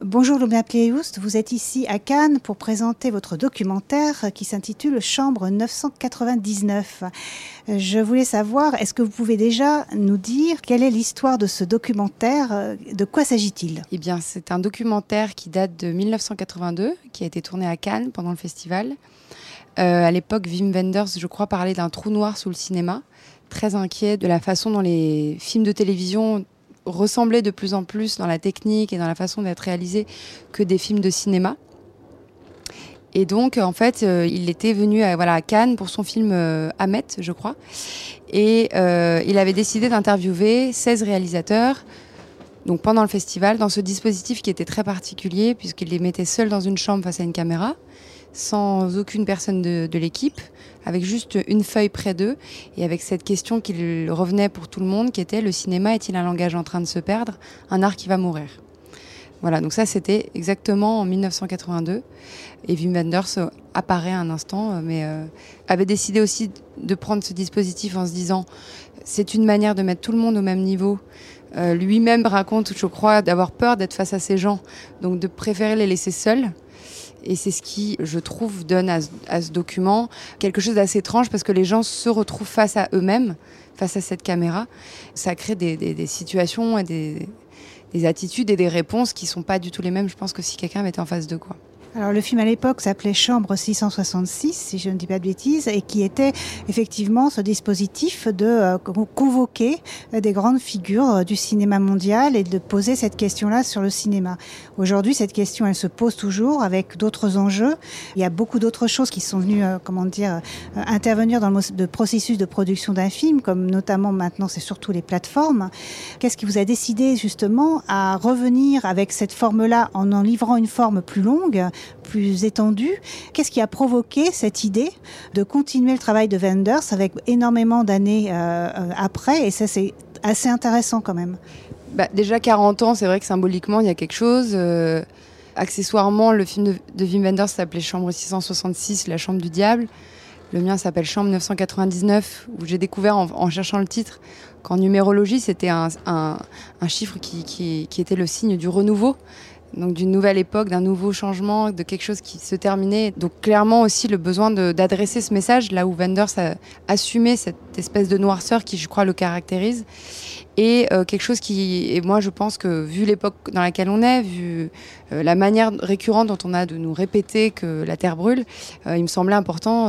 Bonjour Lumia Pleyhoust, vous êtes ici à Cannes pour présenter votre documentaire qui s'intitule Chambre 999. Je voulais savoir, est-ce que vous pouvez déjà nous dire quelle est l'histoire de ce documentaire? De quoi s'agit-il? Eh bien, c'est un documentaire qui date de 1982, qui a été tourné à Cannes pendant le festival. À l'époque, Wim Wenders, je crois, parlait d'un trou noir sous le cinéma, très inquiet de la façon dont les films de télévision ressemblaient de plus en plus dans la technique et dans la façon d'être réalisés que des films de cinéma. Et donc, en fait, il était venu à Cannes pour son film Ahmet, je crois. Et il avait décidé d'interviewer 16 réalisateurs donc pendant le festival, dans ce dispositif qui était très particulier, puisqu'il les mettait seuls dans une chambre face à une caméra, sans aucune personne de l'équipe, avec juste une feuille près d'eux, et avec cette question qui revenait pour tout le monde, qui était: le cinéma est-il un langage en train de se perdre, un art qui va mourir? Voilà, donc ça c'était exactement en 1982, et Wim Wenders apparaît un instant, mais avait décidé aussi de prendre ce dispositif en se disant c'est une manière de mettre tout le monde au même niveau. Lui-même raconte, je crois, d'avoir peur d'être face à ces gens, donc de préférer les laisser seuls. Et c'est ce qui, je trouve, donne à ce document quelque chose d'assez étrange, parce que les gens se retrouvent face à eux-mêmes, face à cette caméra. Ça crée des situations et des attitudes et des réponses qui ne sont pas du tout les mêmes, je pense, que si quelqu'un était en face d'eux, quoi. Alors le film à l'époque s'appelait Chambre 666, si je ne dis pas de bêtises, et qui était effectivement ce dispositif de convoquer des grandes figures du cinéma mondial et de poser cette question-là sur le cinéma. Aujourd'hui, cette question, elle se pose toujours avec d'autres enjeux. Il y a beaucoup d'autres choses qui sont venues, intervenir dans le processus de production d'un film, comme notamment maintenant, c'est surtout les plateformes. Qu'est-ce qui vous a décidé justement à revenir avec cette forme-là en livrant une forme plus longue, plus étendue? Qu'est-ce qui a provoqué cette idée de continuer le travail de Wenders avec énormément d'années après? Et ça, c'est assez intéressant quand même. Déjà 40 ans, c'est vrai que symboliquement, il y a quelque chose. Accessoirement, le film de Wim Wenders s'appelait Chambre 666, la chambre du diable. Le mien s'appelle Chambre 999, où j'ai découvert en cherchant le titre qu'en numérologie, c'était un chiffre qui était le signe du renouveau. Donc d'une nouvelle époque, d'un nouveau changement, de quelque chose qui se terminait. Donc clairement aussi le besoin d'adresser ce message, là où Wenders a assumé cette espèce de noirceur qui, je crois, le caractérise. Et quelque chose et moi je pense que vu l'époque dans laquelle on est, vu la manière récurrente dont on a de nous répéter que la Terre brûle, il me semblait important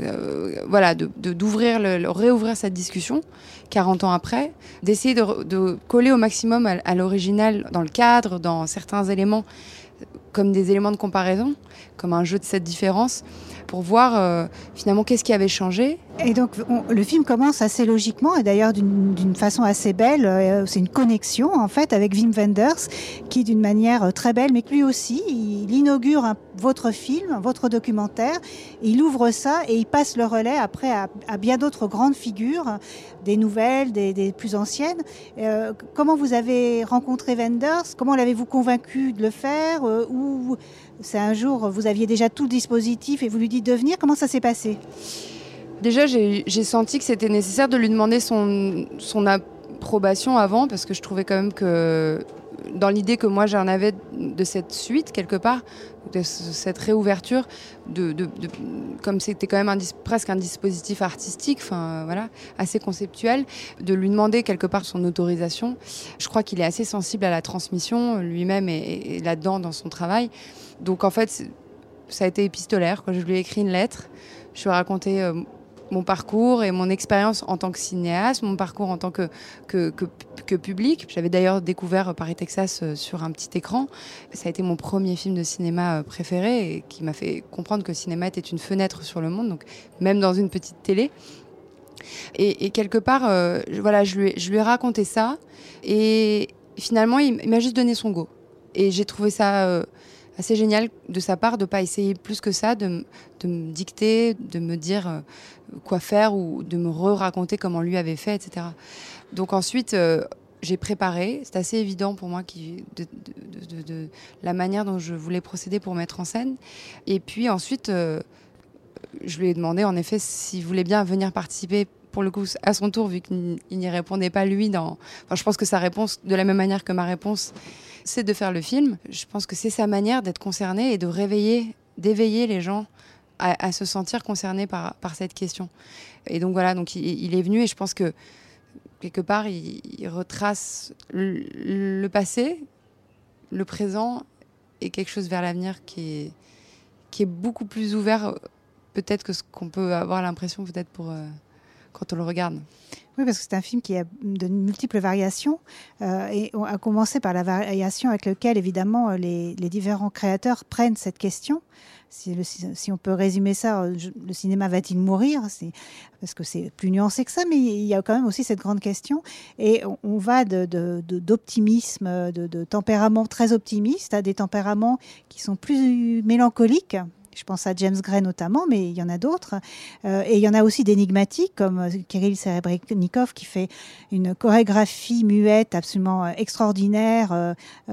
de réouvrir cette discussion 40 ans après, d'essayer de coller au maximum à l'original dans le cadre, dans certains éléments, comme des éléments de comparaison, comme un jeu de cette différence, pour voir finalement qu'est-ce qui avait changé. Et donc le film commence assez logiquement, et d'ailleurs d'une façon assez belle. C'est une connexion en fait avec Wim Wenders, qui d'une manière très belle, mais que lui aussi, il inaugure votre film, votre documentaire. Il ouvre ça et il passe le relais après à bien d'autres grandes figures, des nouvelles, des plus anciennes. Comment vous avez rencontré Wenders? Comment l'avez-vous convaincu de le faire? Ou c'est un jour, vous aviez déjà tout le dispositif et vous lui dites de venir? Comment ça s'est passé? Déjà, j'ai senti que c'était nécessaire de lui demander son approbation avant, parce que je trouvais quand même que, dans l'idée que moi j'en avais de cette suite, quelque part, de cette réouverture, comme c'était quand même presque un dispositif artistique, assez conceptuel, de lui demander quelque part son autorisation. Je crois qu'il est assez sensible à la transmission, lui-même est là-dedans dans son travail. Donc en fait, ça a été épistolaire, quoi. Je lui ai écrit une lettre, je lui ai raconté mon parcours et mon expérience en tant que cinéaste, mon parcours en tant que public. J'avais d'ailleurs découvert Paris, Texas sur un petit écran. Ça a été mon premier film de cinéma préféré, et qui m'a fait comprendre que le cinéma était une fenêtre sur le monde, donc même dans une petite télé. Et quelque part, je lui ai raconté ça, et finalement, il m'a juste donné son go. Et j'ai trouvé ça assez génial de sa part de ne pas essayer plus que ça, de me dicter, de me dire quoi faire, ou de me raconter comment lui avait fait, etc. Donc ensuite, j'ai préparé. C'est assez évident pour moi de la manière dont je voulais procéder pour mettre en scène. Et puis ensuite, je lui ai demandé en effet s'il voulait bien venir participer, pour le coup, à son tour, vu qu'il n'y répondait pas lui. Je pense que sa réponse, de la même manière que ma réponse, c'est de faire le film. Je pense que c'est sa manière d'être concerné et d'éveiller les gens à se sentir concernés par cette question. Et donc voilà, donc il est venu et je pense que quelque part, il retrace le passé, le présent et quelque chose vers l'avenir qui est beaucoup plus ouvert peut-être que ce qu'on peut avoir l'impression peut-être quand on le regarde. Oui, parce que c'est un film qui a de multiples variations et on a commencé par la variation avec laquelle, évidemment, les différents créateurs prennent cette question. Si on peut résumer ça, le cinéma va-t-il mourir ? Parce que c'est plus nuancé que ça, mais il y a quand même aussi cette grande question. Et on va d'optimisme, de tempéraments très optimistes à des tempéraments qui sont plus mélancoliques. Je pense à James Gray notamment, mais il y en a d'autres. Et il y en a aussi d'énigmatiques, comme Kirill Serebrennikov, qui fait une chorégraphie muette absolument extraordinaire,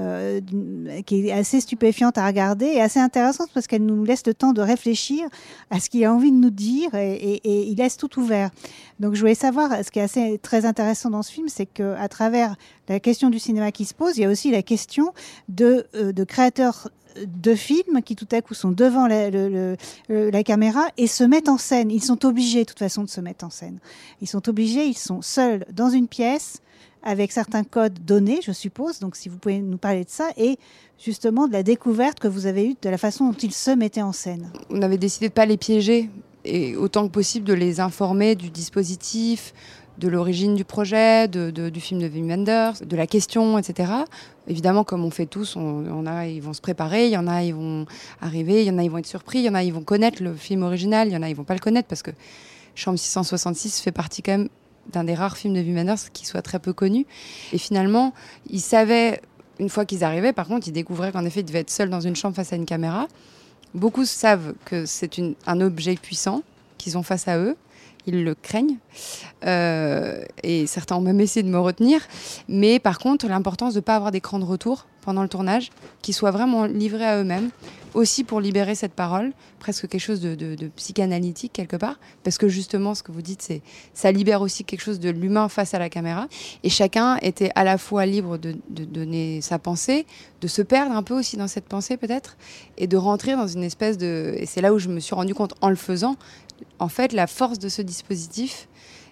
qui est assez stupéfiante à regarder et assez intéressante parce qu'elle nous laisse le temps de réfléchir à ce qu'il a envie de nous dire et il laisse tout ouvert. Donc je voulais savoir, ce qui est assez très intéressant dans ce film, c'est qu'à travers la question du cinéma qui se pose, il y a aussi la question de créateurs de films qui tout à coup sont devant la caméra et se mettent en scène. Ils sont obligés de toute façon de se mettre en scène. Ils sont obligés, ils sont seuls dans une pièce avec certains codes donnés, je suppose. Donc si vous pouvez nous parler de ça et justement de la découverte que vous avez eue de la façon dont ils se mettaient en scène. On avait décidé de ne pas les piéger et autant que possible de les informer du dispositif, de l'origine du projet, du film de Wim Wenders, de la question, etc. Évidemment, comme on fait tous, ils vont se préparer, il y en a, ils vont arriver, il y en a, ils vont être surpris, il y en a, ils vont connaître le film original, il y en a, ils vont pas le connaître parce que Chambre 666 fait partie quand même d'un des rares films de Wim Wenders qui soit très peu connu. Et finalement, ils savaient, une fois qu'ils arrivaient, par contre, ils découvraient qu'en effet, ils devaient être seuls dans une chambre face à une caméra. Beaucoup savent que c'est un objet puissant qu'ils ont face à eux. Ils le craignent. Et certains ont même essayé de me retenir. Mais par contre, l'importance de ne pas avoir d'écran de retour pendant le tournage, qu'ils soient vraiment livrés à eux-mêmes, aussi pour libérer cette parole, presque quelque chose de psychanalytique quelque part, parce que justement, ce que vous dites, ça libère aussi quelque chose de l'humain face à la caméra. Et chacun était à la fois libre de donner sa pensée, de se perdre un peu aussi dans cette pensée peut-être, et de rentrer dans une espèce de... Et c'est là où je me suis rendu compte en le faisant, en fait, la force de ce dispositif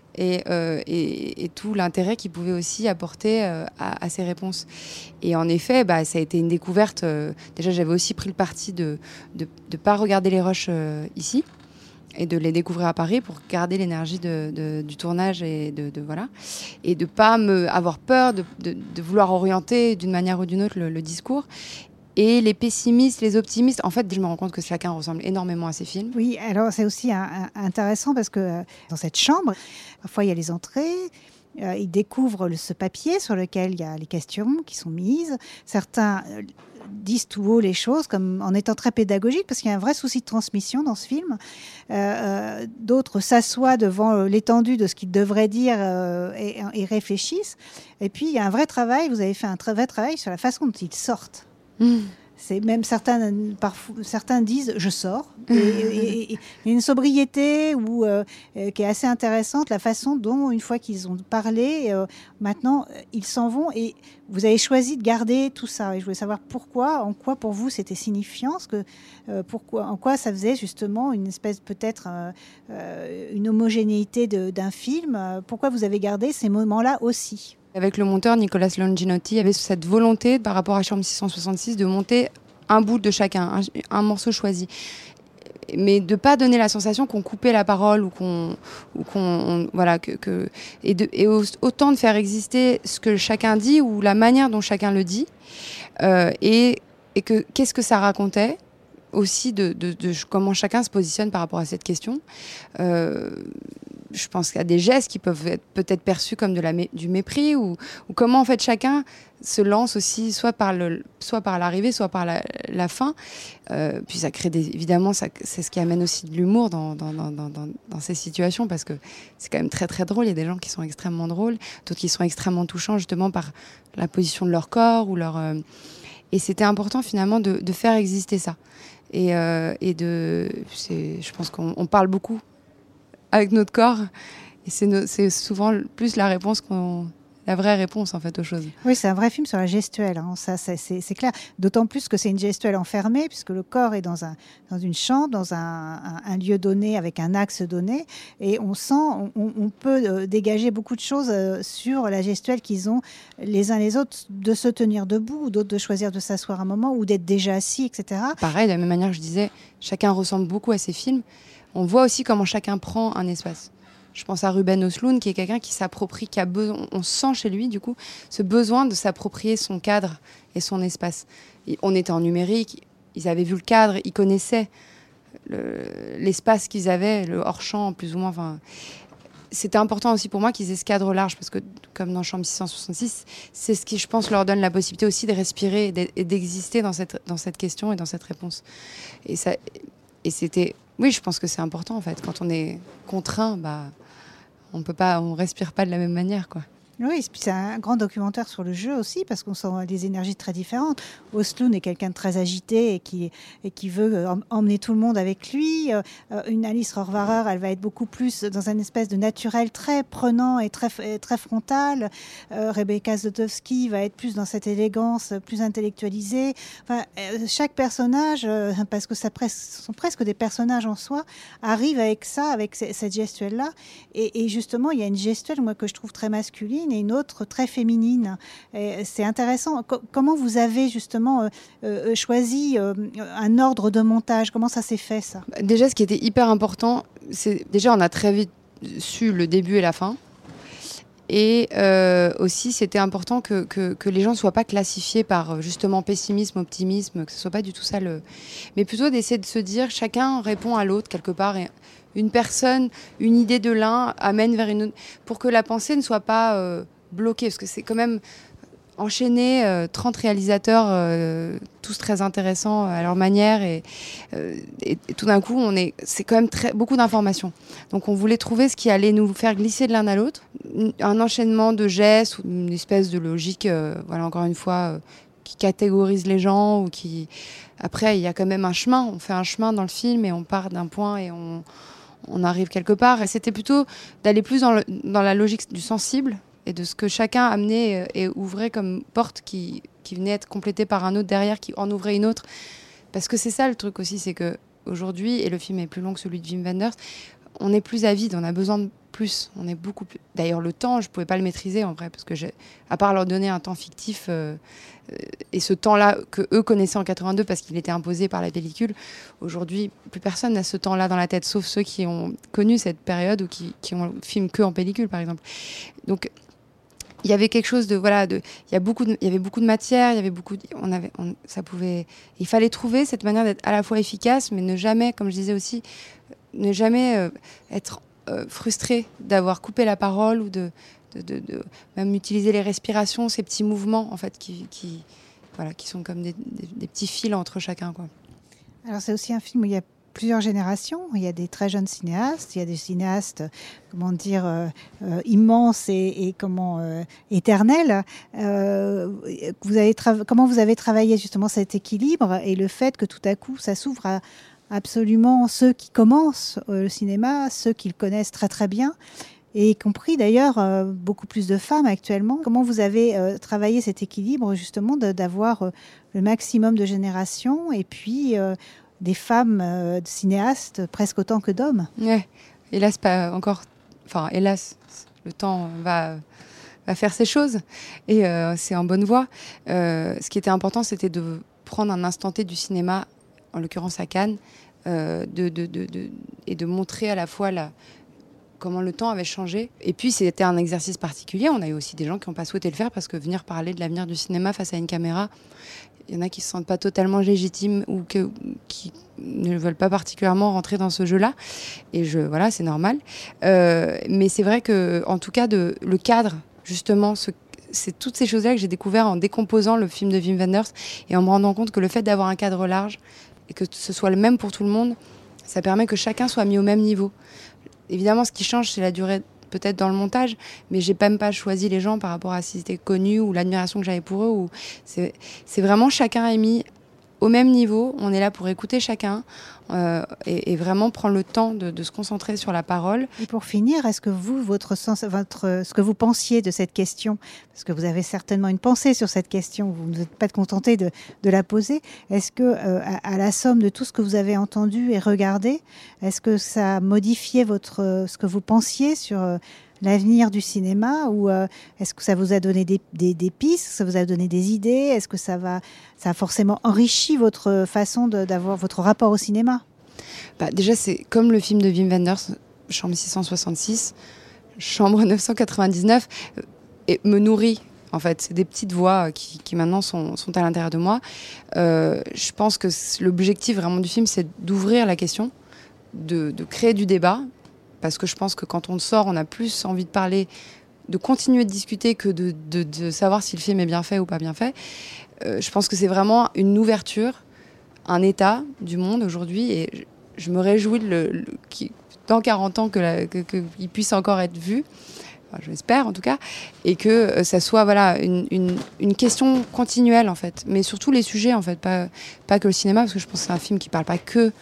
et tout l'intérêt qu'il pouvait aussi apporter à ces réponses. Et en effet, ça a été une découverte. Déjà, j'avais aussi pris le parti de ne pas regarder les rushs ici et de les découvrir à Paris pour garder l'énergie du tournage et voilà. Et de ne pas avoir peur de vouloir orienter d'une manière ou d'une autre le discours. Et les pessimistes, les optimistes, en fait, je me rends compte que chacun ressemble énormément à ces films. Oui, alors c'est aussi intéressant parce que dans cette chambre, parfois il y a les entrées, ils découvrent ce papier sur lequel il y a les questions qui sont mises. Certains disent tout haut les choses comme en étant très pédagogiques parce qu'il y a un vrai souci de transmission dans ce film. D'autres s'assoient devant l'étendue de ce qu'ils devraient dire et réfléchissent. Et puis il y a un vrai travail, vous avez fait un vrai travail sur la façon dont ils sortent. C'est même certains disent je sors. Et une sobriété qui est assez intéressante, la façon dont une fois qu'ils ont parlé, maintenant ils s'en vont et vous avez choisi de garder tout ça. Et je voulais savoir en quoi pour vous c'était signifiant, en quoi ça faisait justement une espèce peut-être une homogénéité d'un film. Pourquoi vous avez gardé ces moments-là aussi? Avec le monteur Nicolas Longinotti, il y avait cette volonté par rapport à Chambre 666 de monter un bout de chacun, un morceau choisi. Mais de ne pas donner la sensation qu'on coupait la parole ou voilà, et autant de faire exister ce que chacun dit ou la manière dont chacun le dit et qu'est-ce que ça racontait aussi de comment chacun se positionne par rapport à cette question. Je pense qu'il y a des gestes qui peuvent être peut-être perçus comme du mépris ou comment en fait chacun se lance aussi soit par l'arrivée, soit par la fin. Puis ça crée évidemment, c'est ce qui amène aussi de l'humour dans ces situations parce que c'est quand même très très drôle. Il y a des gens qui sont extrêmement drôles, d'autres qui sont extrêmement touchants justement par la position de leur corps ou et c'était important finalement de faire exister ça. Je pense qu'on parle beaucoup avec notre corps et c'est souvent plus la réponse la vraie réponse en fait aux choses. Oui, c'est un vrai film sur la gestuelle, hein. Ça, c'est clair. D'autant plus que c'est une gestuelle enfermée, puisque le corps est dans une chambre, dans un lieu donné, avec un axe donné. Et on peut dégager beaucoup de choses sur la gestuelle qu'ils ont les uns les autres, de se tenir debout, ou d'autres de choisir de s'asseoir un moment, ou d'être déjà assis, etc. Pareil, de la même manière que je disais, chacun ressemble beaucoup à ces films. On voit aussi comment chacun prend un espace. Je pense à Ruben Östlund, qui est quelqu'un qui s'approprie, qui a besoin, on sent chez lui, du coup, ce besoin de s'approprier son cadre et son espace. On était en numérique, ils avaient vu le cadre, ils connaissaient l'espace qu'ils avaient, le hors-champ, plus ou moins. Enfin, c'était important aussi pour moi qu'ils aient ce cadre large, parce que, comme dans Chambre 666, c'est ce qui, je pense, leur donne la possibilité aussi de respirer et d'exister dans cette question et dans cette réponse. Et c'était... Oui, je pense que c'est important, en fait. Quand on est contraint, on respire pas de la même manière, quoi. Oui, c'est un grand documentaire sur le jeu aussi, parce qu'on sent des énergies très différentes. Östlund est quelqu'un de très agité et qui veut emmener tout le monde avec lui. Une Alice Rohrwacher, elle va être beaucoup plus dans une espèce de naturel très prenant et très frontal. Rebecca Zlotowski va être plus dans cette élégance, plus intellectualisée. Enfin, chaque personnage, parce que ce sont presque des personnages en soi, arrive avec ça, avec cette gestuelle-là. Et justement, il y a une gestuelle, moi, que je trouve très masculine, et une autre très féminine. Et c'est intéressant. Comment vous avez justement choisi un ordre de montage? Comment ça s'est fait, ça? Déjà, ce qui était hyper important, c'est déjà on a très vite su le début et la fin. Et aussi, c'était important que les gens ne soient pas classifiés par justement pessimisme, optimisme, que ce ne soit pas du tout ça. Mais plutôt d'essayer de se dire, chacun répond à l'autre quelque part. Et une personne, une idée de l'un amène vers une autre, pour que la pensée ne soit pas bloquée. Parce que c'est quand même enchaîner 30 réalisateurs, tous très intéressants à leur manière. Et tout d'un coup, c'est quand même beaucoup d'informations. Donc on voulait trouver ce qui allait nous faire glisser de l'un à l'autre. Un enchaînement de gestes, ou une espèce de logique, voilà, encore une fois, qui catégorise les gens, ou qui... Après, il y a quand même un chemin. On fait un chemin dans le film et on part d'un point et on arrive quelque part. Et c'était plutôt d'aller plus dans la logique du sensible et de ce que chacun amenait et ouvrait comme porte qui venait être complétée par un autre derrière, qui en ouvrait une autre. Parce que c'est ça le truc aussi, c'est qu'aujourd'hui, et le film est plus long que celui de Wim Wenders, on est plus avide, on a besoin de plus. On est beaucoup plus... D'ailleurs, le temps, je ne pouvais pas le maîtriser en vrai, parce que à part leur donner un temps fictif, et ce temps-là que eux connaissaient en 82 parce qu'il était imposé par la pellicule, aujourd'hui, plus personne n'a ce temps-là dans la tête, sauf ceux qui ont connu cette période ou qui ont filmé que en pellicule, par exemple. Donc, il y avait quelque chose de... Voilà, il y avait beaucoup de matière, il y avait beaucoup... Il fallait trouver cette manière d'être à la fois efficace, mais ne jamais, comme je disais aussi, ne jamais être frustré d'avoir coupé la parole, ou de même utiliser les respirations, ces petits mouvements en fait qui sont comme des petits fils entre chacun, quoi. Alors c'est aussi un film où il y a plusieurs générations. Il y a des très jeunes cinéastes, il y a des cinéastes, comment dire, immenses et éternels. Comment vous avez travaillé justement cet équilibre et le fait que tout à coup ça s'ouvre à absolument ceux qui commencent le cinéma, ceux qui le connaissent très très bien, et y compris d'ailleurs beaucoup plus de femmes actuellement. Comment vous avez travaillé cet équilibre justement d'avoir le maximum de générations et puis des femmes cinéastes presque autant que d'hommes? Ouais, hélas pas encore. Enfin, hélas, le temps va faire ces choses et c'est en bonne voie. Ce qui était important, c'était de prendre un instant T du cinéma, en l'occurrence à Cannes, et de montrer à la fois comment le temps avait changé. Et puis, c'était un exercice particulier. On a eu aussi des gens qui n'ont pas souhaité le faire parce que venir parler de l'avenir du cinéma face à une caméra, il y en a qui ne se sentent pas totalement légitimes ou qui ne veulent pas particulièrement rentrer dans ce jeu-là. Et voilà, c'est normal. Mais c'est vrai que, en tout cas, le cadre, justement, c'est toutes ces choses-là que j'ai découvert en décomposant le film de Wim Wenders et en me rendant compte que le fait d'avoir un cadre large et que ce soit le même pour tout le monde, ça permet que chacun soit mis au même niveau. Évidemment, ce qui change, c'est la durée, peut-être dans le montage, mais j'ai même pas choisi les gens par rapport à s'ils étaient connus ou l'admiration que j'avais pour eux. C'est vraiment chacun est mis au même niveau, on est là pour écouter chacun et vraiment prendre le temps de se concentrer sur la parole. Et pour finir, est-ce que vous, ce que vous pensiez de cette question, parce que vous avez certainement une pensée sur cette question, vous ne êtes pas contenté de la poser, est-ce que à la somme de tout ce que vous avez entendu et regardé, est-ce que ça a modifié ce que vous pensiez sur l'avenir du cinéma, ou est-ce que ça vous a donné des pistes, ça vous a donné des idées, est-ce que ça a forcément enrichi votre façon d'avoir votre rapport au cinéma? Déjà, c'est comme le film de Wim Wenders, Chambre 666, Chambre 999, et me nourrit. En fait, c'est des petites voix qui maintenant sont à l'intérieur de moi. Je pense que l'objectif vraiment du film, c'est d'ouvrir la question, de créer du débat. Parce que je pense que quand on sort, on a plus envie de parler, de continuer de discuter que de savoir si le film est bien fait ou pas bien fait. Je pense que c'est vraiment une ouverture, un état du monde aujourd'hui. Et je me réjouis dans 40 ans qu'il puisse encore être vu. Enfin, je l'espère en tout cas. Et que ça soit une question continuelle en fait. Mais sur tous les sujets en fait. Pas que le cinéma, parce que je pense que c'est un film qui ne parle pas que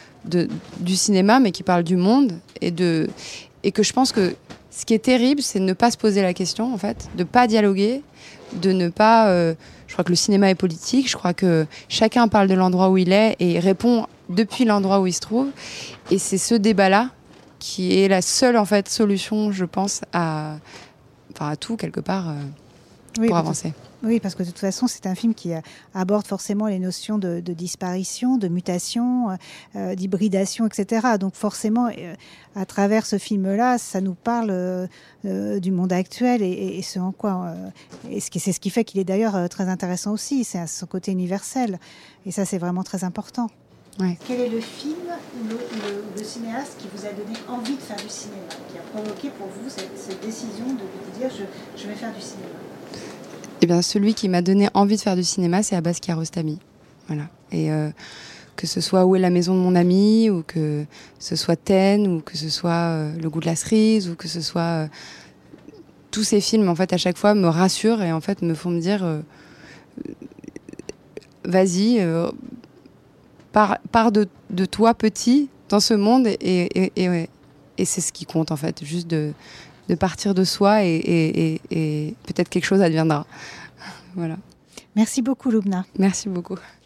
du cinéma, mais qui parle du monde et que je pense que ce qui est terrible, c'est de ne pas se poser la question, en fait, de ne pas dialoguer, de ne pas... je crois que le cinéma est politique, je crois que chacun parle de l'endroit où il est et répond depuis l'endroit où il se trouve. Et c'est ce débat-là qui est la seule, en fait, solution, je pense, à tout, quelque part, pour avancer. Oui, parce que de toute façon, c'est un film qui aborde forcément les notions de disparition, de mutation, d'hybridation, etc. Donc forcément, à travers ce film-là, ça nous parle du monde actuel et ce en quoi... c'est ce qui fait qu'il est d'ailleurs très intéressant aussi, c'est son côté universel. Et ça, c'est vraiment très important. Ouais. Quel est le film ou le cinéaste qui vous a donné envie de faire du cinéma, qui a provoqué pour vous cette décision de vous dire je vais faire du cinéma? Eh bien, celui qui m'a donné envie de faire du cinéma, c'est Abbas Kiarostami. Voilà. Et que ce soit Où est la maison de mon ami, ou que ce soit Ten, ou que ce soit Le goût de la cerise, ou que ce soit tous ces films, en fait, à chaque fois me rassurent et en fait me font me dire vas-y, pars de toi petit dans ce monde et c'est ce qui compte en fait, juste de partir de soi et peut-être quelque chose adviendra. Voilà. Merci beaucoup, Lubna. Merci beaucoup.